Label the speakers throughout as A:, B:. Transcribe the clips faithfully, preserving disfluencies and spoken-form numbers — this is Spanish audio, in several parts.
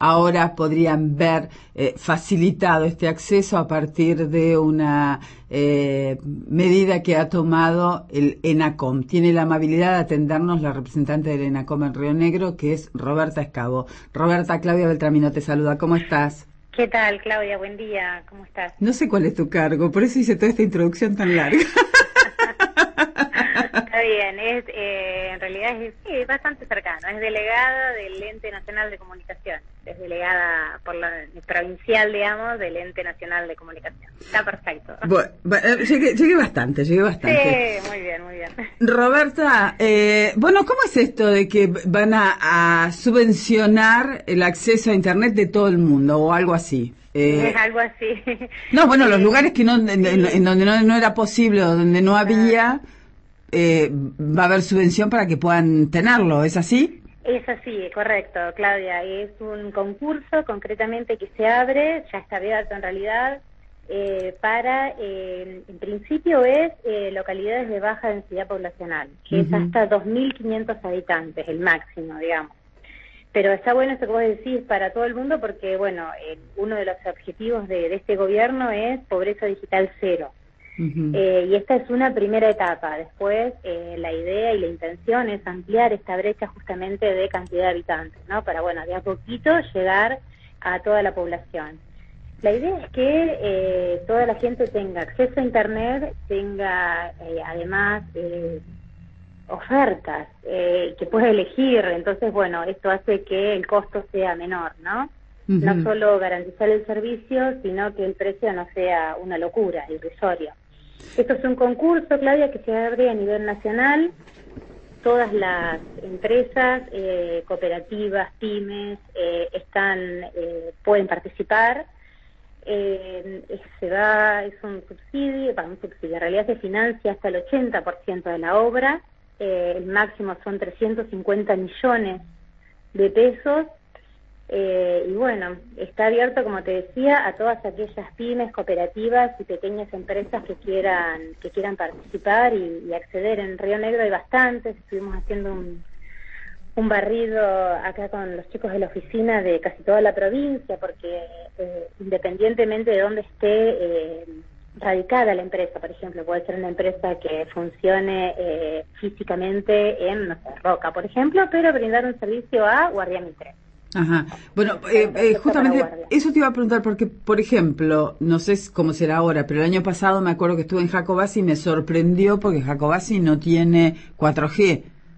A: ahora podrían ver eh, facilitado este acceso a partir de una eh, medida que ha tomado el ENACOM. Tiene la amabilidad de atendernos la representante del ENACOM en Río Negro, que es Roberta Escabo. Roberta, Claudia Beltramino te saluda. ¿Cómo estás?
B: ¿Qué tal, Claudia? Buen día. ¿Cómo estás?
A: No sé cuál es tu cargo, por eso hice toda esta introducción tan larga.
B: Está bien, es, eh, en realidad es sí, bastante cercano. Es delegada del Ente Nacional de Comunicación. Es delegada por la provincial, digamos, del Ente Nacional de Comunicación. Está perfecto.
A: Bueno, llegué, llegué bastante, llegué bastante.
B: Sí, muy bien, muy bien.
A: Roberta, eh, bueno, ¿cómo es esto de que van a, a subvencionar el acceso a Internet de todo el mundo o algo así?
B: Eh, es algo así.
A: No, bueno, los
B: eh,
A: lugares que no, en, en, en donde no, no era posible o donde no había, eh, va a haber subvención para que puedan tenerlo, ¿es así?
B: Es así, correcto, Claudia. Es un concurso concretamente que se abre, ya está abierto en realidad, eh, para, eh, en principio es eh, localidades de baja densidad poblacional, que uh-huh. es hasta dos mil quinientos habitantes, el máximo, digamos. Pero está bueno esto que vos decís para todo el mundo porque, bueno, eh, uno de los objetivos de, de este gobierno es pobreza digital cero. Uh-huh. Eh, y esta es una primera etapa. Después, eh, la idea y la intención es ampliar esta brecha justamente de cantidad de habitantes, ¿no? Para, bueno, de a poquito llegar a toda la población. La idea es que eh, toda la gente tenga acceso a Internet, tenga eh, además eh, ofertas eh, que pueda elegir. Entonces, bueno, esto hace que el costo sea menor, ¿no? Uh-huh. No solo garantizar el servicio, sino que el precio no sea una locura, irrisorio. Esto es un concurso, Claudia, que se abre a nivel nacional. Todas las empresas, eh, cooperativas, pymes, eh, están, eh, pueden participar. Eh, se da, es un subsidio, bueno, un subsidio, en realidad se financia hasta el ochenta por ciento de la obra. Eh, el máximo son trescientos cincuenta millones de pesos. Eh, y bueno, está abierto, como te decía, a todas aquellas pymes, cooperativas y pequeñas empresas que quieran que quieran participar y, y acceder. En Río Negro hay bastantes, estuvimos haciendo un, un barrido acá con los chicos de la oficina de casi toda la provincia, porque eh, independientemente de dónde esté eh, radicada la empresa, por ejemplo, puede ser una empresa que funcione eh, físicamente en, no sé, Roca, por ejemplo, pero brindar un servicio a Guardia Mitre.
A: Ajá. Bueno, eh, eh, justamente eso te iba a preguntar porque, por ejemplo, no sé cómo será ahora, pero el año pasado me acuerdo que estuve en Jacobasi y me sorprendió porque Jacobasi no tiene cuatro G.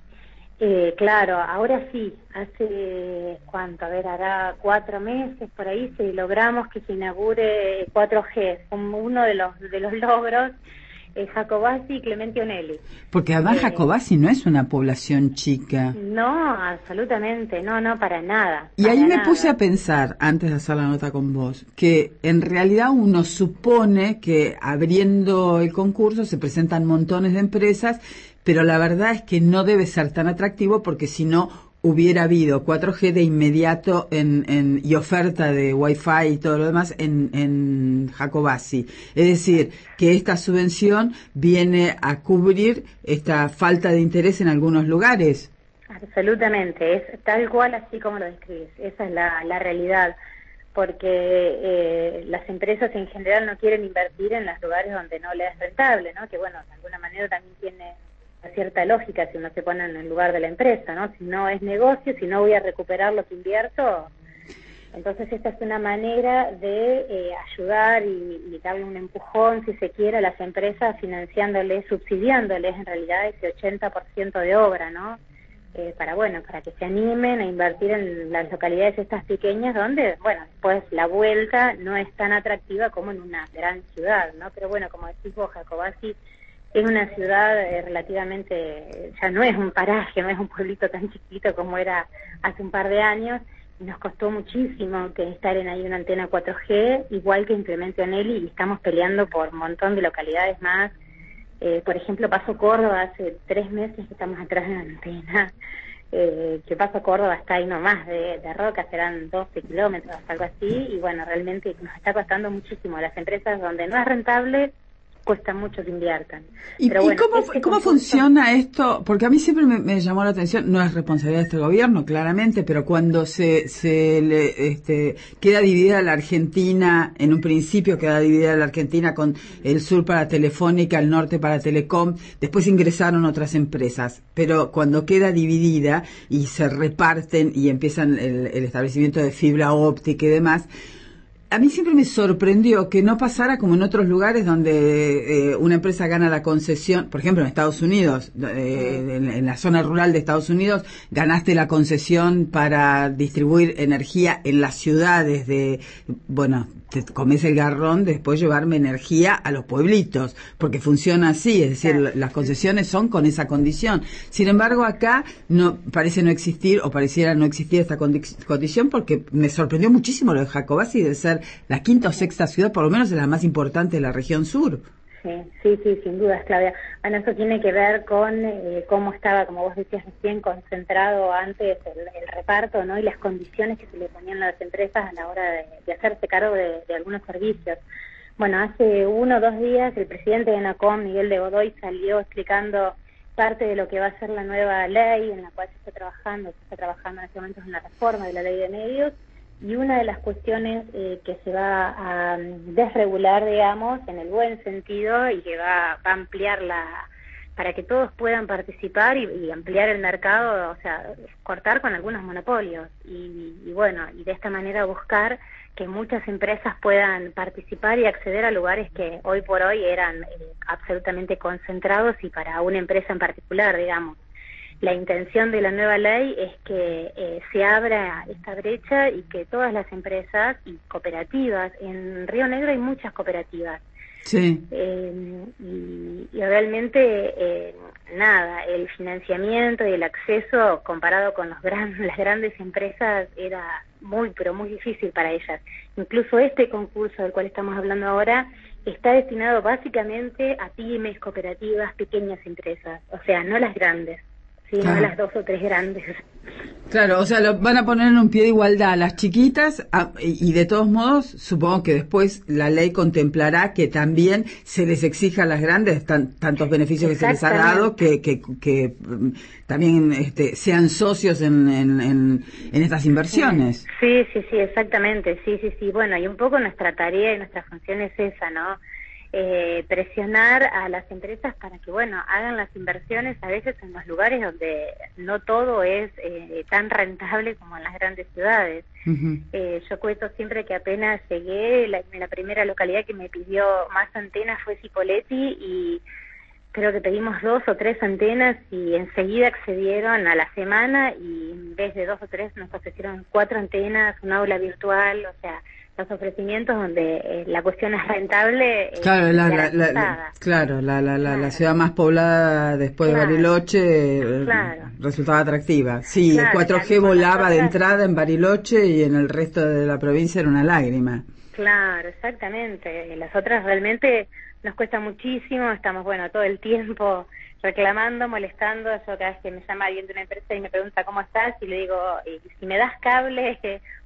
B: Eh, claro, ahora sí, hace, ¿cuánto? A ver, hará cuatro meses por ahí se logramos que se inaugure cuatro G, como uno de los de los logros. Eh, Jacobasi y Clemente Onelli.
A: Porque además eh, Jacobasi no es una población chica.
B: No, absolutamente, no, no, para nada.
A: Y
B: para
A: ahí me
B: nada.
A: puse a pensar, antes de hacer la nota con vos, que en realidad uno supone que abriendo el concurso se presentan montones de empresas, pero la verdad es que no debe ser tan atractivo porque si no hubiera habido cuatro G de inmediato en, en, y oferta de Wi-Fi y todo lo demás en, en Jacobasi. Es decir, que esta subvención viene a cubrir esta falta de interés en algunos lugares.
B: Absolutamente, es tal cual así como lo describes. Esa es la, la realidad, porque eh, las empresas en general no quieren invertir en los lugares donde no les es rentable, ¿no? Que bueno, de alguna manera también tiene cierta lógica si uno se pone en el lugar de la empresa, ¿no? Si no es negocio, si no voy a recuperar lo que invierto, entonces esta es una manera de eh, ayudar y, y darle un empujón, si se quiere, a las empresas financiándoles, subsidiándoles en realidad ese ochenta por ciento de obra, ¿no? Eh, para, bueno, para que se animen a invertir en las localidades estas pequeñas donde, bueno, después la vuelta no es tan atractiva como en una gran ciudad, ¿no? Pero bueno, como decís vos, Jacobasi es una ciudad eh, relativamente, ya no es un paraje, no es un pueblito tan chiquito como era hace un par de años, y nos costó muchísimo que estar en ahí una antena cuatro G, igual que en Clemente Onelli, y estamos peleando por un montón de localidades más. Eh, por ejemplo, Paso Córdoba, hace tres meses que estamos atrás de la antena, eh, que Paso Córdoba está ahí nomás de, de Roca, serán doce kilómetros, algo así, y bueno, realmente nos está costando muchísimo. Las empresas donde no es rentable cuesta mucho que inviertan.
A: ¿Y,
B: Pero
A: y
B: bueno,
A: cómo,
B: este
A: cómo
B: concurso...
A: funciona esto? Porque a mí siempre me, me llamó la atención, no es responsabilidad de este gobierno, claramente, pero cuando se, se le, este, queda dividida la Argentina, en un principio queda dividida la Argentina con el sur para Telefónica, el norte para Telecom, después ingresaron otras empresas, pero cuando queda dividida y se reparten y empiezan el, el establecimiento de fibra óptica y demás, a mí siempre me sorprendió que no pasara como en otros lugares donde eh, una empresa gana la concesión, por ejemplo en Estados Unidos, eh, en, en la zona rural de Estados Unidos, ganaste la concesión para distribuir energía en las ciudades de, bueno, te comes el garrón, después llevarme energía a los pueblitos, porque funciona así, es decir,
B: Claro.
A: las concesiones son con esa condición. Sin embargo, acá no parece no existir, o pareciera no existir esta condi- condición, porque me sorprendió muchísimo lo de Jacobasi de ser la quinta o sexta ciudad, por lo menos es la más importante de la región sur.
B: Sí, sí, sí, sin dudas, Claudia. Bueno, eso tiene que ver con eh, cómo estaba, como vos decías recién, concentrado antes el, el reparto, ¿no? Y las condiciones que se le ponían a las empresas a la hora de, de hacerse cargo de, de algunos servicios. Bueno, hace uno o dos días el presidente de ANACOM, Miguel de Godoy, salió explicando parte de lo que va a ser la nueva ley en la cual se está trabajando, se está trabajando en este momento en la reforma de la ley de medios. Y una de las cuestiones eh, que se va a desregular, digamos, en el buen sentido, y que va, va a ampliar la, para que todos puedan participar y, y ampliar el mercado, o sea, cortar con algunos monopolios. Y, y bueno, y de esta manera buscar que muchas empresas puedan participar y acceder a lugares que hoy por hoy eran eh, absolutamente concentrados y para una empresa en particular, digamos. La intención de la nueva ley es que eh, se abra esta brecha y que todas las empresas y cooperativas, en Río Negro hay muchas cooperativas,
A: Sí.
B: eh, y, y realmente eh, nada, el financiamiento y el acceso comparado con los gran, las grandes empresas era muy, pero muy difícil para ellas. Incluso este concurso del cual estamos hablando ahora está destinado básicamente a pymes, cooperativas, pequeñas empresas, o sea, no las grandes. Sí,
A: Claro.
B: no las dos o tres grandes.
A: Claro, o sea, lo, van a poner en un pie de igualdad a las chiquitas a, y, y de todos modos, supongo que después la ley contemplará que también se les exija a las grandes tan, tantos beneficios que se les ha dado, que, que, que um, también este, sean socios en, en, en, en estas inversiones.
B: Sí, sí, sí, exactamente, sí, sí, sí. Bueno, y un poco nuestra tarea y nuestra función es esa, ¿no? Eh, presionar a las empresas para que, bueno, hagan las inversiones a veces en los lugares donde no todo es eh, tan rentable como en las grandes ciudades. Uh-huh. Eh, yo cuento siempre que apenas llegué, la, la primera localidad que me pidió más antenas fue Cipolletti y creo que pedimos dos o tres antenas y enseguida accedieron a la semana y en vez de dos o tres nos ofrecieron cuatro antenas, un aula virtual, o sea, los ofrecimientos donde eh, la cuestión es rentable. Eh,
A: claro, la, la, la, la, claro, la, la, la, claro, la ciudad más poblada después claro, de Bariloche eh, claro, resultaba atractiva. Sí, claro, el cuatro G volaba nosotras de entrada en Bariloche y en el resto de la provincia era una lágrima.
B: Claro, exactamente. Las otras realmente nos cuesta muchísimo, estamos, bueno, todo el tiempo reclamando, molestando. Yo cada vez que me llama alguien de una empresa y me pregunta cómo estás, y le digo, si me das cable,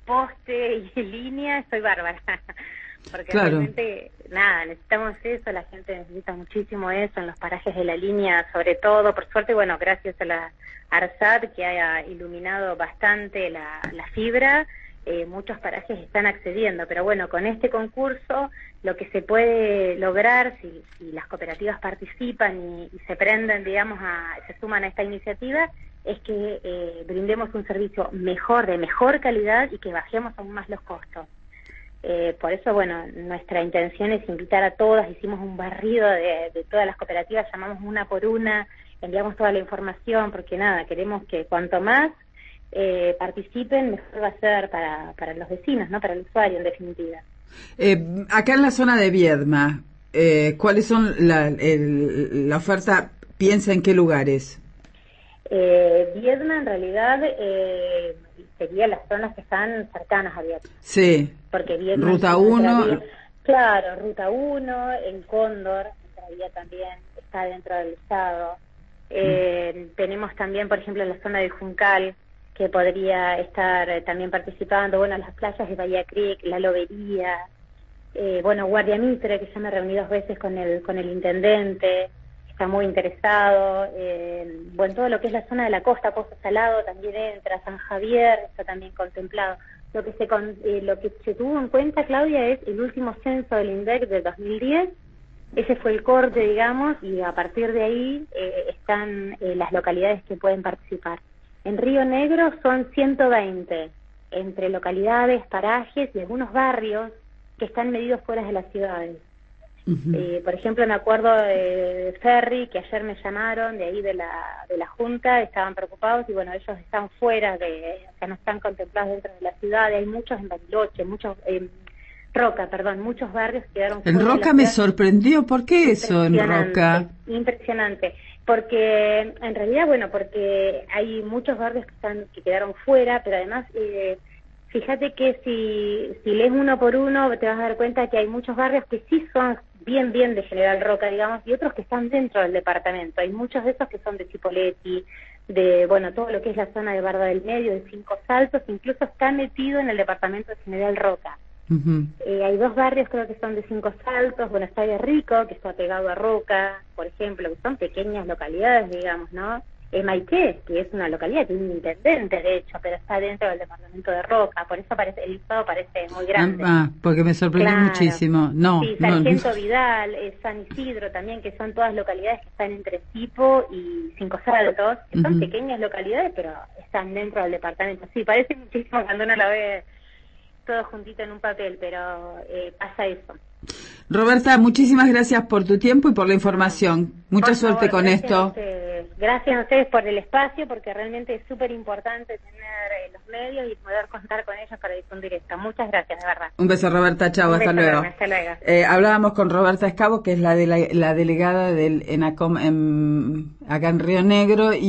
B: poste y línea, estoy bárbara. Porque claro, realmente, nada, necesitamos eso, la gente necesita muchísimo eso en los parajes de la línea, sobre todo, por suerte, bueno, gracias a la ARSAT que haya iluminado bastante la, la fibra, eh, muchos parajes están accediendo, pero bueno, con este concurso lo que se puede lograr, si, si las cooperativas participan y, y se prenden, digamos, a, se suman a esta iniciativa, es que eh, brindemos un servicio mejor, de mejor calidad y que bajemos aún más los costos. Eh, por eso, bueno, nuestra intención es invitar a todas, hicimos un barrido de, de todas las cooperativas, llamamos una por una, enviamos toda la información, porque nada, queremos que cuanto más eh, participen, mejor va a ser para, para los vecinos, ¿no? Para el usuario, en definitiva.
A: Eh, acá en la zona de Viedma, eh, ¿cuáles son la, el, la oferta? ¿Piensa en qué lugares?
B: Eh, Viedma, en realidad, eh, sería las zonas que están cercanas a Viedma.
A: Sí.
B: Porque Viedma
A: Ruta uno.
B: Claro, Ruta uno, el Cóndor, entraría también, está dentro del estado. Eh, mm. Tenemos también, por ejemplo, la zona de Juncal, que podría estar eh, también participando, bueno, las playas de Bahía Creek, la Lobería, eh, bueno, Guardia Mitre, que ya me reuní dos veces con el, con el intendente, está muy interesado, eh, bueno, todo lo que es la zona de la costa, Pozo Salado también entra, San Javier está también contemplado. Lo que se con, eh, lo que se tuvo en cuenta, Claudia, es el último censo del INDEC de dos mil diez. Ese fue el corte, digamos, y a partir de ahí eh, están eh, las localidades que pueden participar. En Río Negro son ciento veinte, entre localidades, parajes y algunos barrios que están medidos fuera de las ciudades. Uh-huh. Eh, por ejemplo, me acuerdo de Ferry, que ayer me llamaron de ahí de la de la Junta, estaban preocupados y bueno, ellos están fuera de, o sea, no están contemplados dentro de la ciudad. Hay muchos en Bariloche, muchos en eh, Roca, perdón, muchos barrios quedaron fuera.
A: En Roca me sorprendió, ¿por qué eso en Roca?
B: Impresionante, porque en realidad, bueno, porque hay muchos barrios que están que quedaron fuera, pero además eh, fíjate que si, si lees uno por uno te vas a dar cuenta que hay muchos barrios que sí son bien, bien de General Roca, digamos, y otros que están dentro del departamento. Hay muchos de esos que son de Cipolletti, de, bueno, todo lo que es la zona de Barda del Medio, de Cinco Saltos, incluso está metido en el departamento de General Roca. Uh-huh. Eh, hay dos barrios, creo que son de Cinco Saltos, bueno, está de Rico, que está pegado a Roca, por ejemplo, que son pequeñas localidades, digamos, ¿no? Eh, Maiqué, que es una localidad, tiene un intendente, de hecho, pero está dentro del departamento de Roca, por eso parece el estado parece muy grande.
A: Ah, porque me sorprendió claro. muchísimo. No,
B: sí, Sargento no. Vidal, eh, San Isidro también, que son todas localidades que están entre Cipo y Cinco Saltos, que uh-huh. son pequeñas localidades, pero están dentro del departamento. Sí, parece muchísimo cuando uno la ve todo juntito en un papel, pero eh, pasa eso.
A: Roberta, muchísimas gracias por tu tiempo y por la información. Mucha por suerte favor, con esto.
B: Gracias a ustedes por el espacio, porque realmente es súper importante tener eh, los medios y poder contar con ellos para difundir esto. Muchas gracias, de verdad.
A: Un beso, Roberta. Chao, hasta luego.
B: Hasta luego.
A: Eh, hablábamos con Roberta Escabo, que es la, de la, la delegada del ENACOM en, acá en Río Negro. Y